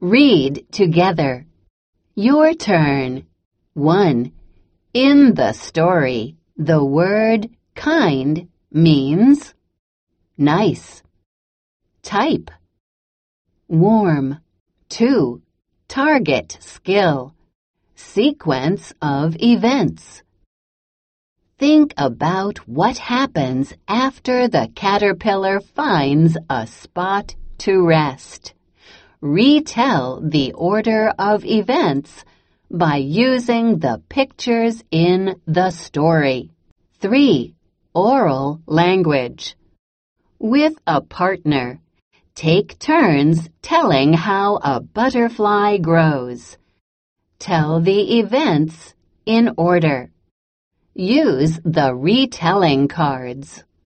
Read together. Your turn. 1. In the story, the word kind means nice. Type. Warm. 2. Target skill. Sequence of events. Think about what happens after the caterpillar finds a spot to rest. Retell the order of events by using the pictures in the story. 3. Oral language. With a partner, take turns telling how a butterfly grows. Tell the events in order. Use the retelling cards.